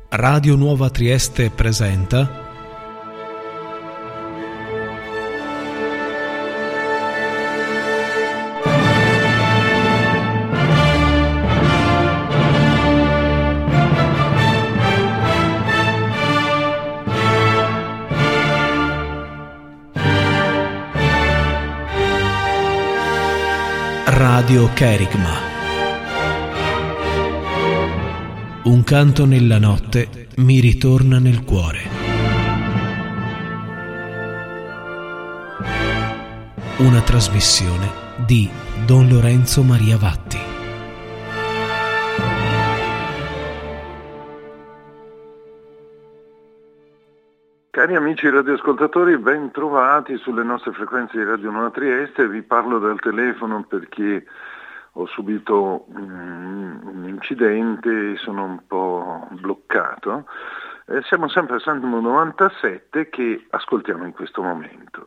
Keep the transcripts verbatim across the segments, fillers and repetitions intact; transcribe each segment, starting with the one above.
Radio Nuova Trieste presenta Radio Kerigma. Un canto nella notte mi ritorna nel cuore. Una trasmissione di Don Lorenzo Maria Vatti. Cari amici radioascoltatori, ben trovati sulle nostre frequenze di Radio Nuova Trieste. Vi parlo dal telefono perché ho subito um, un incidente e sono un po' bloccato. Eh, siamo sempre a Salmo novantasette che ascoltiamo in questo momento.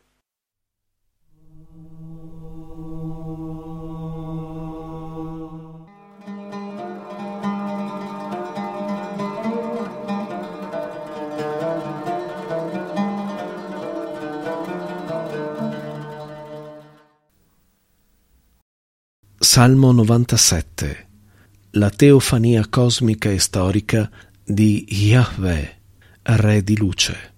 Salmo novantasette. La teofania cosmica e storica di Yahweh, Re di luce.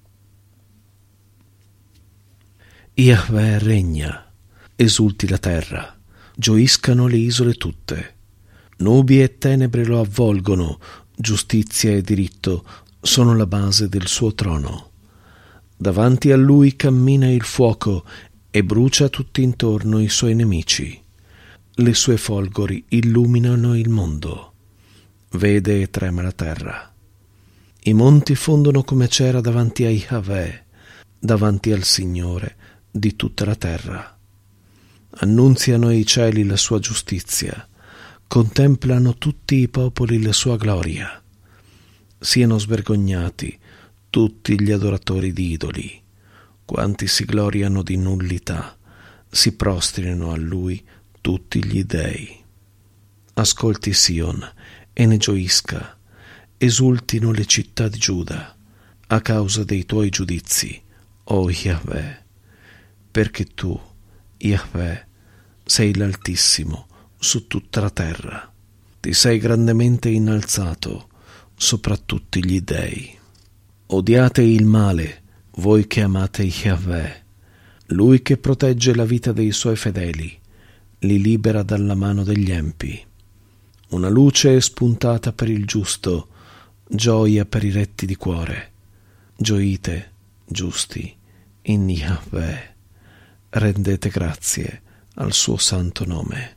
Yahweh regna, esulti la terra, gioiscano le isole tutte. Nubi e tenebre lo avvolgono, giustizia e diritto sono la base del suo trono. Davanti a lui cammina il fuoco e brucia tutt'intorno i suoi nemici. Le sue folgori illuminano il mondo. Vede e trema la terra. I monti fondono come cera davanti a Yahweh, davanti al Signore di tutta la terra. Annunziano i cieli la sua giustizia, contemplano tutti i popoli la sua gloria. Siano svergognati tutti gli adoratori di idoli, quanti si gloriano di nullità, si prostrino a lui tutti gli dei. Ascolti Sion e ne gioisca, esultino le città di Giuda a causa dei tuoi giudizi, o Yahweh, perché tu, Yahweh, sei l'Altissimo su tutta la terra, ti sei grandemente innalzato sopra tutti gli dei. Odiate il male, voi che amate Yahweh, lui che protegge la vita dei suoi fedeli, li libera dalla mano degli empi. Una luce è spuntata per il giusto, gioia per i retti di cuore. Gioite, giusti, in Yahweh. Rendete grazie al suo santo nome.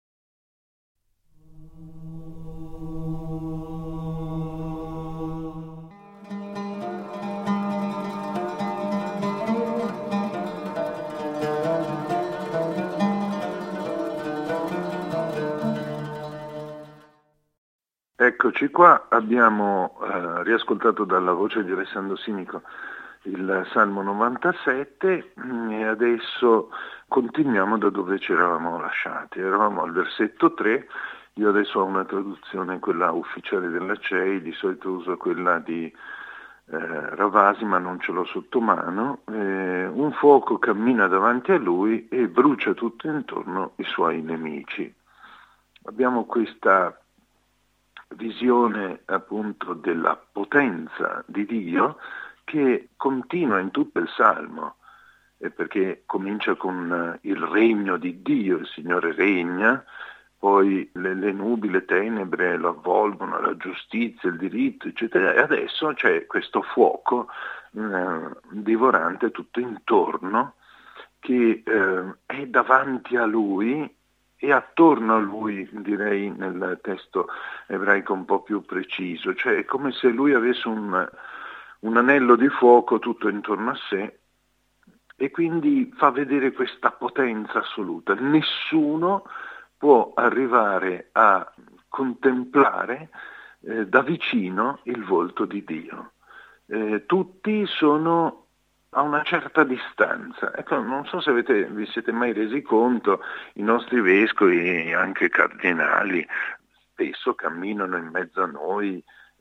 Eccoci qua, abbiamo eh, riascoltato dalla voce di Alessandro Simico il Salmo novantasette e adesso continuiamo da dove ci eravamo lasciati. Eravamo al versetto tre, io adesso ho una traduzione, quella ufficiale della C E I, di solito uso quella di eh, Ravasi ma non ce l'ho sotto mano. Eh, un fuoco cammina davanti a lui e brucia tutto intorno i suoi nemici. Abbiamo questa visione appunto della potenza di Dio che continua in tutto il Salmo, eh, perché comincia con il regno di Dio, il Signore regna, poi le, le nubi, le tenebre lo avvolgono, la giustizia, il diritto, eccetera, e adesso c'è questo fuoco eh, divorante tutto intorno che eh, è davanti a lui e attorno a lui, direi nel testo ebraico un po' più preciso, cioè è come se lui avesse un, un anello di fuoco tutto intorno a sé e quindi fa vedere questa potenza assoluta. Nessuno può arrivare a contemplare eh, da vicino il volto di Dio. Eh, tutti sono a una certa distanza. Ecco, non so se avete, vi siete mai resi conto, i nostri vescovi, anche cardinali, spesso camminano in mezzo a noi,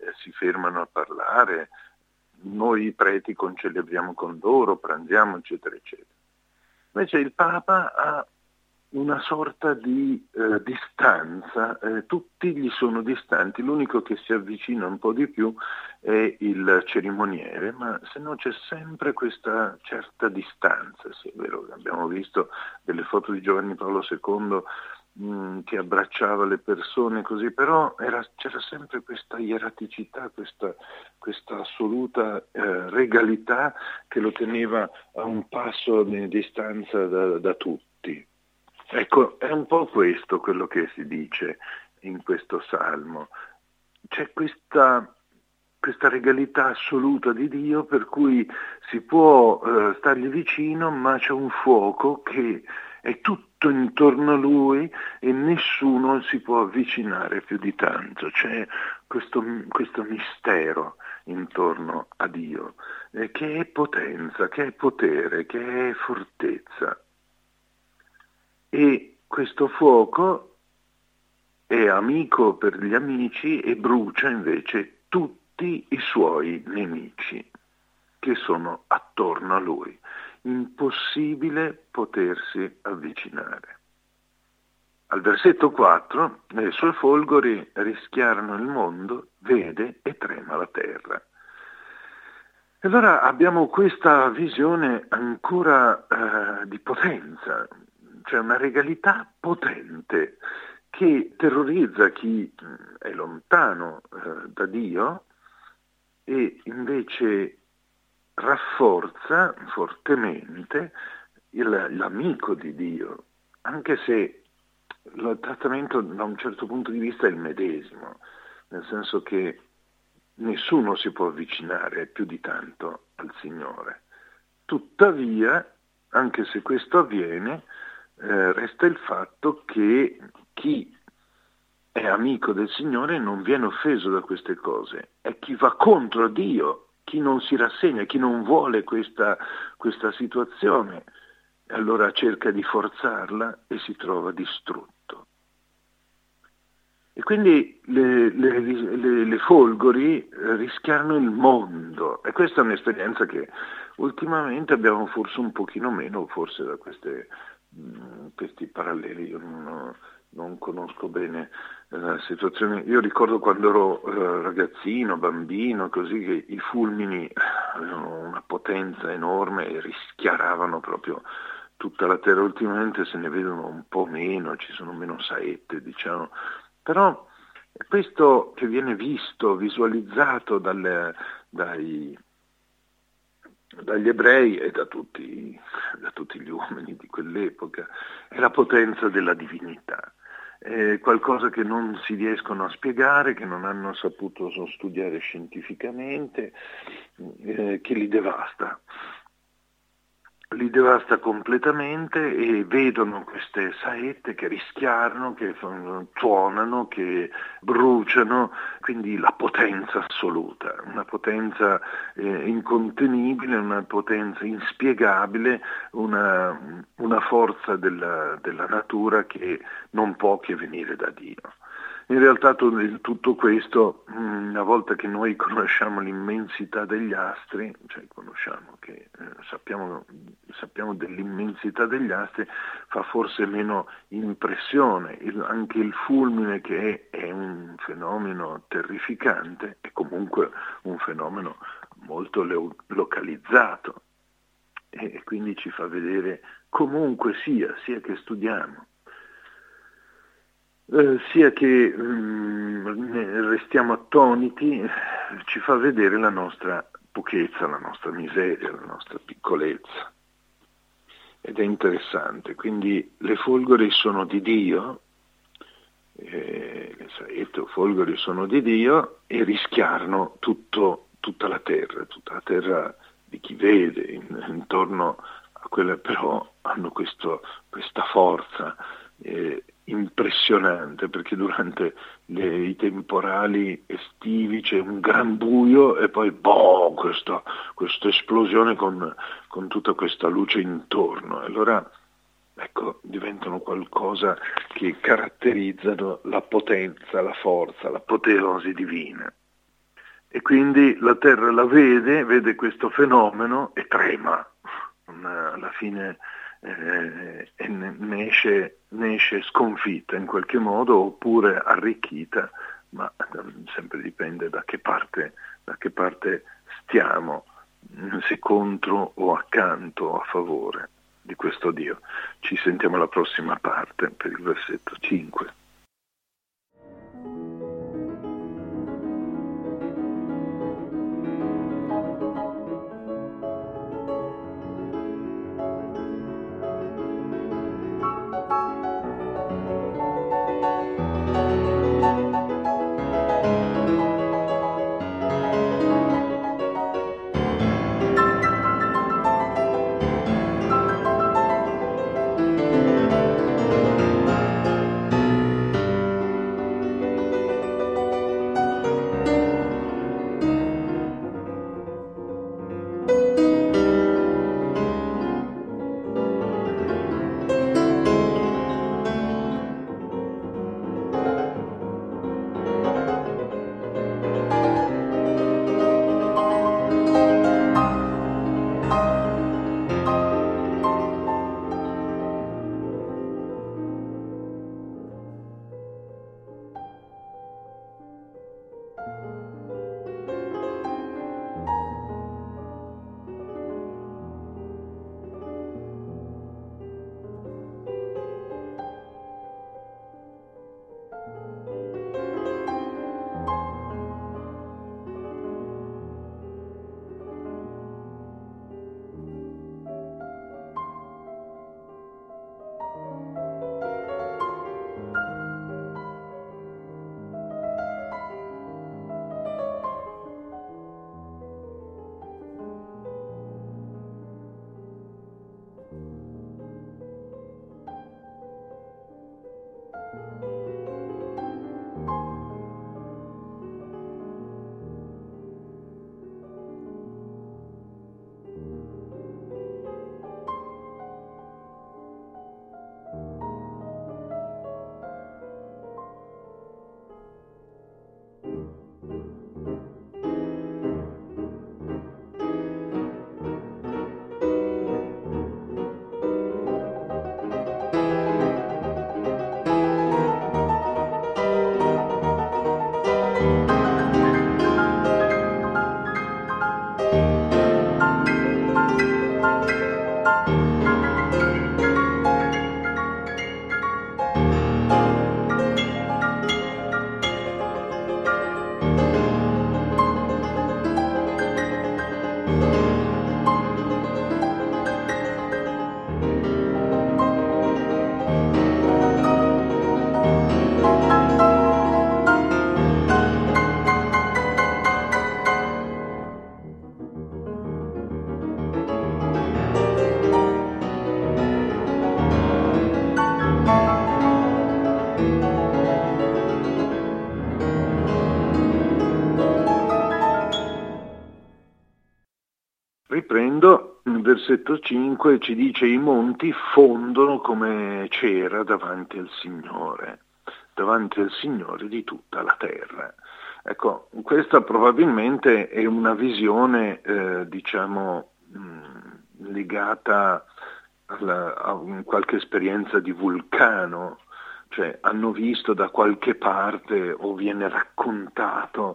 eh, si fermano a parlare, noi preti concelebriamo con loro, pranziamo, eccetera, eccetera. Invece il Papa ha una sorta di eh, distanza, eh, tutti gli sono distanti, l'unico che si avvicina un po' di più è il cerimoniere, ma se no c'è sempre questa certa distanza. Sì, è vero, abbiamo visto delle foto di Giovanni Paolo secondo mh, che abbracciava le persone così, però era, c'era sempre questa ieraticità, questa, questa assoluta eh, regalità che lo teneva a un passo di distanza da, da tutti. Ecco, è un po' questo quello che si dice in questo salmo. C'è questa, questa regalità assoluta di Dio per cui si può eh, stargli vicino, ma c'è un fuoco che è tutto intorno a lui e nessuno si può avvicinare più di tanto. C'è questo, questo mistero intorno a Dio, eh, che è potenza, che è potere, che è fortezza. E questo fuoco è amico per gli amici e brucia invece tutti i suoi nemici che sono attorno a lui. Impossibile potersi avvicinare. Al versetto quattro, le sue folgori rischiarano il mondo, vede e trema la terra. E allora abbiamo questa visione ancora eh, di potenza, cioè una regalità potente che terrorizza chi è lontano eh, da Dio e invece rafforza fortemente il, l'amico di Dio, anche se il trattamento da un certo punto di vista è il medesimo, nel senso che nessuno si può avvicinare più di tanto al Signore. Tuttavia, anche se questo avviene, Eh, resta il fatto che chi è amico del Signore non viene offeso da queste cose, è chi va contro Dio, chi non si rassegna, chi non vuole questa, questa situazione, allora cerca di forzarla e si trova distrutto. E quindi le, le, le, le folgori rischiano il mondo, e questa è un'esperienza che ultimamente abbiamo forse un pochino meno, forse da queste questi paralleli. Io non, non conosco bene la situazione. Io ricordo quando ero eh, ragazzino, bambino, così, che i fulmini avevano una potenza enorme e rischiaravano proprio tutta la terra. Ultimamente se ne vedono un po' meno, ci sono meno saette, diciamo, però questo che viene visto, visualizzato dalle, dai dagli ebrei e da tutti, da tutti gli uomini di quell'epoca, è la potenza della divinità, è qualcosa che non si riescono a spiegare, che non hanno saputo studiare scientificamente, eh, che li devasta. Li devasta completamente e vedono queste saette che rischiarano, che tuonano, che bruciano, quindi la potenza assoluta, una potenza eh, incontenibile, una potenza inspiegabile, una, una forza della, della natura che non può che venire da Dio. In realtà tutto questo, una volta che noi conosciamo l'immensità degli astri, cioè conosciamo che eh, sappiamo, sappiamo dell'immensità degli astri, fa forse meno impressione. Il, anche il fulmine, che è, è un fenomeno terrificante, è comunque un fenomeno molto le- localizzato e quindi ci fa vedere comunque sia, sia che studiamo, Eh, sia che mh, restiamo attoniti, ci fa vedere la nostra pochezza, la nostra miseria, la nostra piccolezza. Ed è interessante. Quindi le folgori sono di Dio, eh, le saette o folgori sono di Dio e rischiarano tutto, tutta la terra, tutta la terra di chi vede in, intorno a quella, però hanno questo, questa forza eh, impressionante, perché durante le, i temporali estivi c'è un gran buio e poi boh, questa, questa esplosione con, con tutta questa luce intorno. Allora ecco, diventano qualcosa che caratterizzano la potenza, la forza, l'apoteosi divina. E quindi la terra la vede, vede questo fenomeno e trema. Alla fine eh, ne, esce, ne esce sconfitta in qualche modo oppure arricchita, ma sempre dipende da che parte, da che parte stiamo, se contro o accanto o a favore di questo Dio. Ci sentiamo alla prossima parte per il versetto cinque. Riprendo, il versetto cinque ci dice: i monti fondono come cera davanti al Signore, davanti al Signore di tutta la terra. Ecco, questa probabilmente è una visione, eh, diciamo, mh, legata alla, a un, qualche esperienza di vulcano, cioè hanno visto da qualche parte o viene raccontato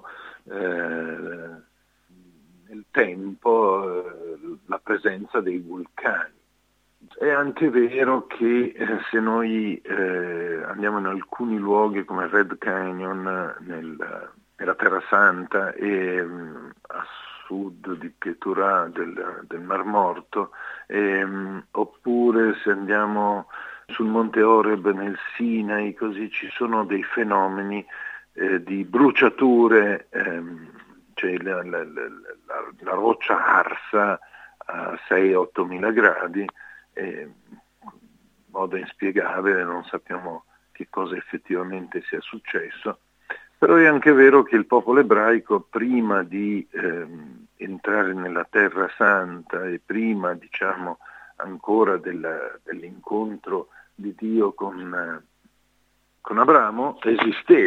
eh, nel tempo eh, la presenza dei vulcani. È anche vero che eh, se noi eh, andiamo in alcuni luoghi come Red Canyon nel, nella Terra Santa e mh, a sud di Keturah del, del Mar Morto, e, mh, oppure se andiamo sul Monte Horeb nel Sinai, così ci sono dei fenomeni eh, di bruciature, ehm, cioè la, la, la, la, la roccia arsa a sei otto mila gradi, eh, in modo inspiegabile, non sappiamo che cosa effettivamente sia successo, però è anche vero che il popolo ebraico prima di ehm, entrare nella Terra Santa e prima, diciamo, ancora del, dell'incontro di Dio con, con Abramo esisteva.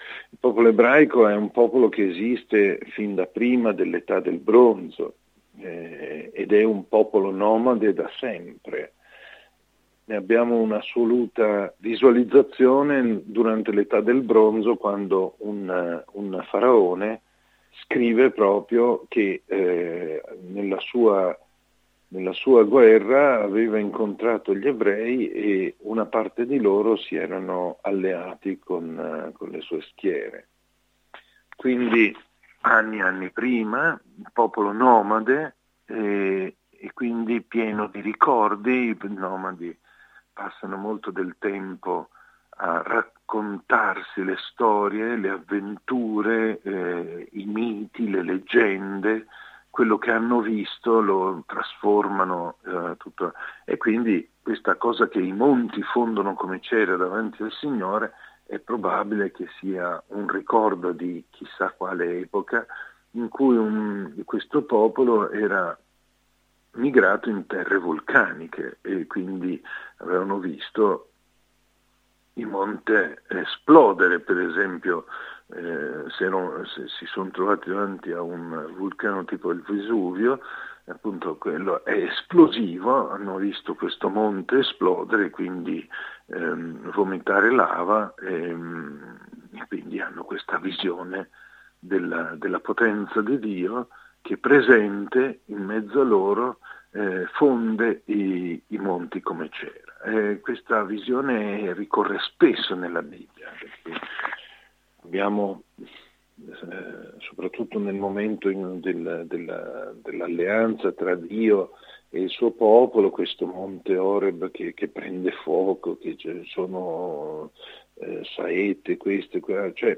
Il popolo ebraico è un popolo che esiste fin da prima dell'età del bronzo eh, ed è un popolo nomade da sempre. Ne abbiamo un'assoluta visualizzazione durante l'età del bronzo, quando un, un faraone scrive proprio che eh, nella sua Nella sua guerra aveva incontrato gli ebrei e una parte di loro si erano alleati con, con le sue schiere. Quindi anni e anni prima, il popolo nomade e, e quindi pieno di ricordi. I nomadi passano molto del tempo a raccontarsi le storie, le avventure, eh, i miti, le leggende. Quello che hanno visto lo trasformano eh, tutto, e quindi questa cosa che i monti fondono come cera davanti al Signore è probabile che sia un ricordo di chissà quale epoca in cui un, questo popolo era migrato in terre vulcaniche e quindi avevano visto il monte esplodere, per esempio. Eh, se, non, se si sono trovati davanti a un vulcano tipo il Vesuvio, appunto quello è esplosivo, hanno visto questo monte esplodere, quindi ehm, vomitare lava ehm, e quindi hanno questa visione della, della potenza di Dio che presente in mezzo a loro eh, fonde i, i monti come cera. Eh, questa visione ricorre spesso nella Bibbia, perché abbiamo, eh, soprattutto nel momento in, del, della, dell'alleanza tra Dio e il suo popolo, questo monte Oreb che, che prende fuoco, che ci sono eh, saette, queste, quelle, cioè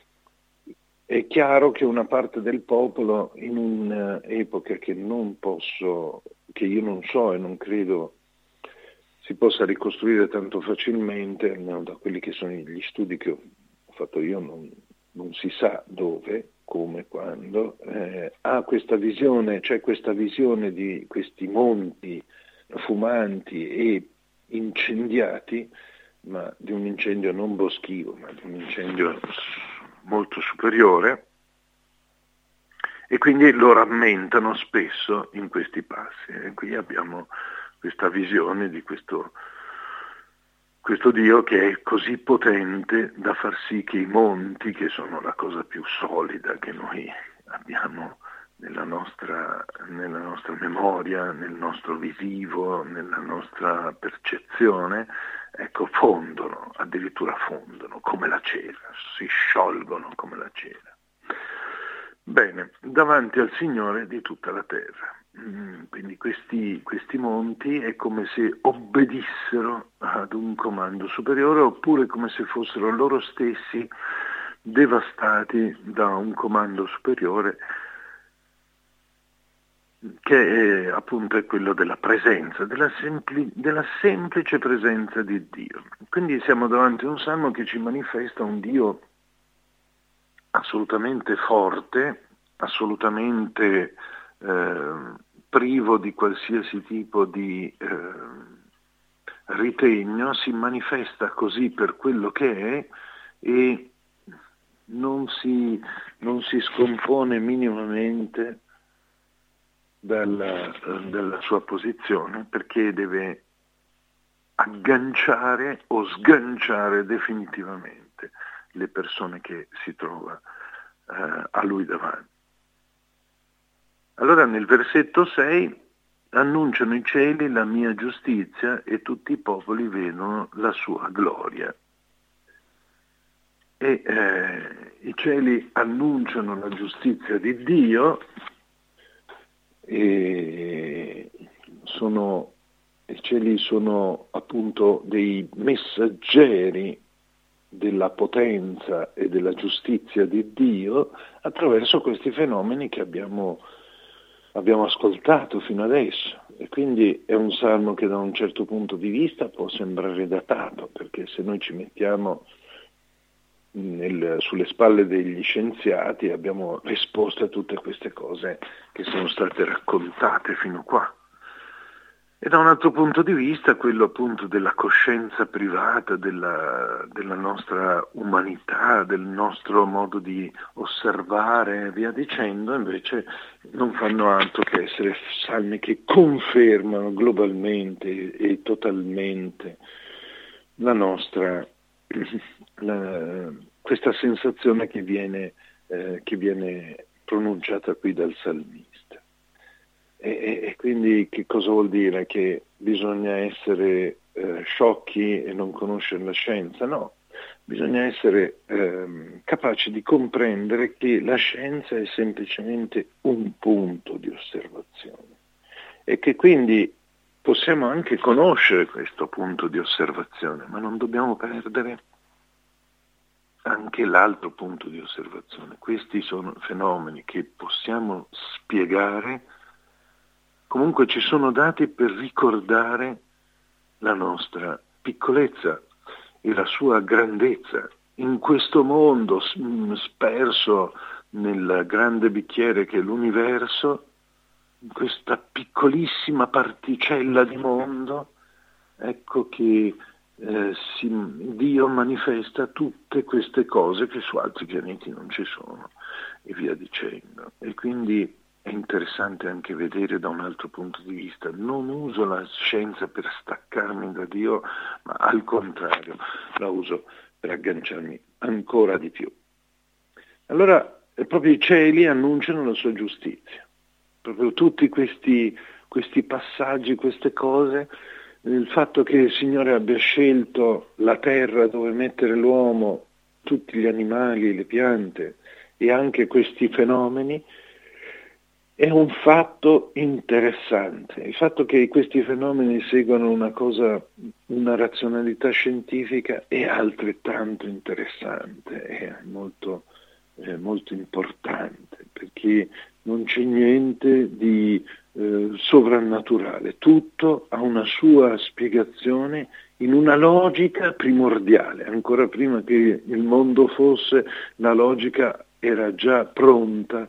è chiaro che una parte del popolo in un'epoca che non posso, che io non so e non credo si possa ricostruire tanto facilmente, almeno da quelli che sono gli studi che ho fatto io, non, non si sa dove, come, quando, eh, ha questa visione, c'è questa visione di questi monti fumanti e incendiati, ma di un incendio non boschivo, ma di un incendio molto superiore, e quindi lo rammentano spesso in questi passi. E qui abbiamo questa visione di questo Questo Dio che è così potente da far sì che i monti, che sono la cosa più solida che noi abbiamo nella nostra, nella nostra memoria, nel nostro visivo, nella nostra percezione, ecco, fondono, addirittura fondono come la cera, si sciolgono come la cera. Bene, davanti al Signore di tutta la terra. Quindi questi, questi monti è come se obbedissero ad un comando superiore, oppure come se fossero loro stessi devastati da un comando superiore, che è, appunto è quello della presenza, della, sempli, della semplice presenza di Dio. Quindi siamo davanti a un salmo che ci manifesta un Dio assolutamente forte, assolutamente eh, privo di qualsiasi tipo di eh, ritegno, si manifesta così per quello che è e non si, non si scompone minimamente dalla, dalla sua posizione, perché deve agganciare o sganciare definitivamente le persone che si trova eh, a lui davanti. Allora nel versetto sei annunciano i cieli la mia giustizia e tutti i popoli vedono la sua gloria. E eh, i cieli annunciano la giustizia di Dio e sono, i cieli sono appunto dei messaggeri della potenza e della giustizia di Dio attraverso questi fenomeni che abbiamo, abbiamo ascoltato fino adesso. E quindi è un salmo che da un certo punto di vista può sembrare datato, perché se noi ci mettiamo nel, sulle spalle degli scienziati abbiamo risposto a tutte queste cose che sono state raccontate fino qua. E da un altro punto di vista, quello appunto della coscienza privata, della, della nostra umanità, del nostro modo di osservare e via dicendo, invece non fanno altro che essere salmi che confermano globalmente e totalmente la nostra, la, questa sensazione che viene, eh, che viene pronunciata qui dal salmista. E, e quindi che cosa vuol dire? Che bisogna essere eh, sciocchi e non conoscere la scienza? No, bisogna essere eh, capaci di comprendere che la scienza è semplicemente un punto di osservazione e che quindi possiamo anche conoscere questo punto di osservazione, ma non dobbiamo perdere anche l'altro punto di osservazione. Questi sono fenomeni che possiamo spiegare. Comunque ci sono dati per ricordare la nostra piccolezza e la sua grandezza in questo mondo sperso nel grande bicchiere che è l'universo, in questa piccolissima particella di mondo, ecco che eh, si, Dio manifesta tutte queste cose che su altri pianeti non ci sono e via dicendo. E quindi è interessante anche vedere da un altro punto di vista. Non uso la scienza per staccarmi da Dio, ma al contrario, la uso per agganciarmi ancora di più. Allora, proprio i cieli annunciano la sua giustizia. Proprio tutti questi, questi passaggi, queste cose, il fatto che il Signore abbia scelto la terra dove mettere l'uomo, tutti gli animali, le piante e anche questi fenomeni, è un fatto interessante. Il fatto che questi fenomeni seguano una cosa, una razionalità scientifica è altrettanto interessante, è molto, è molto importante, perché non c'è niente di eh, sovrannaturale, tutto ha una sua spiegazione in una logica primordiale. Ancora prima che il mondo fosse, la logica era già pronta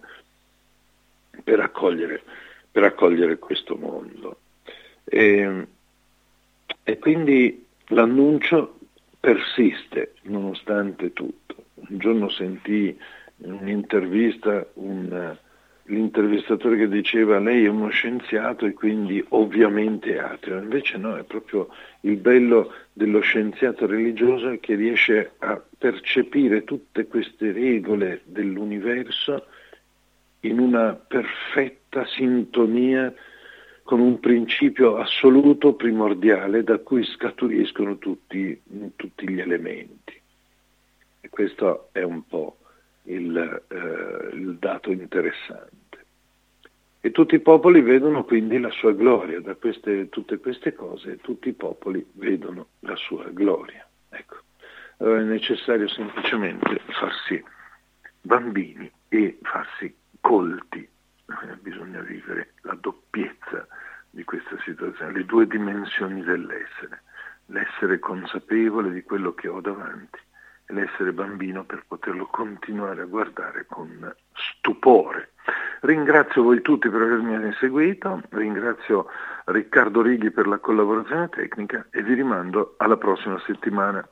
per accogliere, per accogliere questo mondo. E, e quindi l'annuncio persiste nonostante tutto. Un giorno sentii in un'intervista un, l'intervistatore che diceva: lei è uno scienziato e quindi ovviamente è ateo. Invece no, è proprio il bello dello scienziato religioso che riesce a percepire tutte queste regole dell'universo in una perfetta sintonia con un principio assoluto, primordiale, da cui scaturiscono tutti, tutti gli elementi. E questo è un po' il, eh, il dato interessante. E tutti i popoli vedono quindi la sua gloria. Da queste, tutte queste cose tutti i popoli vedono la sua gloria. Ecco. Allora è necessario semplicemente farsi bambini e farsi colti, eh, bisogna vivere la doppiezza di questa situazione, le due dimensioni dell'essere, l'essere consapevole di quello che ho davanti e l'essere bambino per poterlo continuare a guardare con stupore. Ringrazio voi tutti per avermi seguito, ringrazio Riccardo Righi per la collaborazione tecnica e vi rimando alla prossima settimana.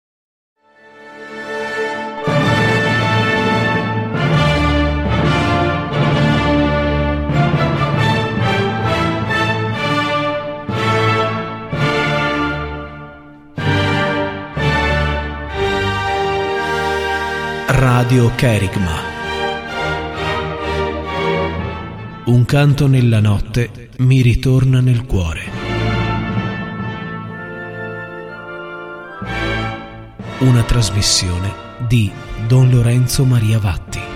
Radio Kerigma. Un canto nella notte mi ritorna nel cuore. Una trasmissione di Don Lorenzo Maria Vatti.